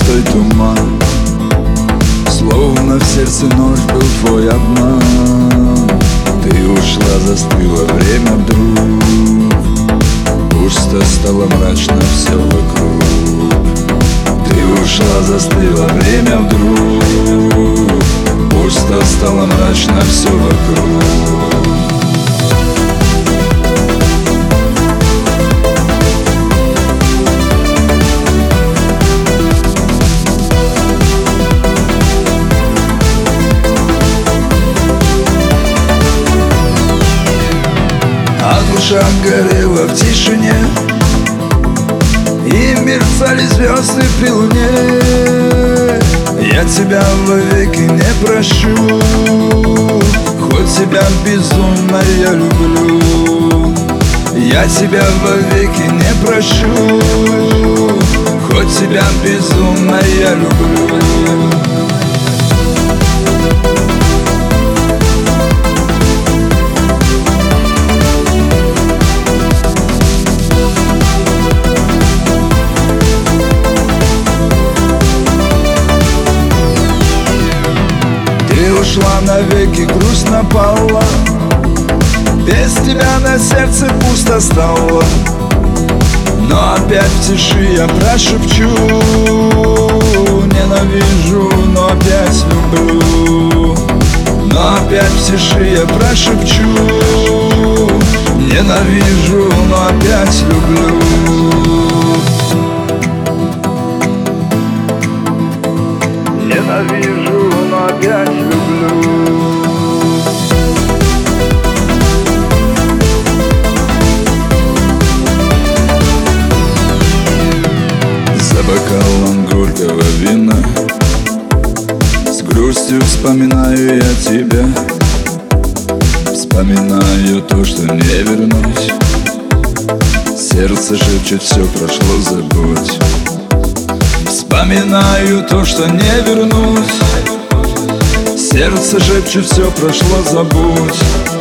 густой туман, словно в сердце ночь был твой обман. Ты ушла, застыло время вдруг, пусто стало, мрачно все вокруг. Ты ушла, застыло время вдруг, пусто стало, мрачно все вокруг. А душа горела в тишине, и мерцали звезды при луне. Я тебя вовеки не прощу, хоть тебя безумно я люблю. Я тебя вовеки не прощу, хоть тебя безумно я люблю. Ушла навеки, грусть напала, без тебя на сердце пусто стало. Но опять в тиши я прошепчу: ненавижу, но опять люблю. Но опять в тиши я прошепчу: ненавижу, но опять люблю. Ненавижу, но опять люблю. За бокалом горького вина с грустью вспоминаю я тебя. Вспоминаю то, что не вернуть. Сердце шепчет: все прошло, забудь. Вспоминаю то, что не вернуть. Сердце шепчет: все прошло, забудь.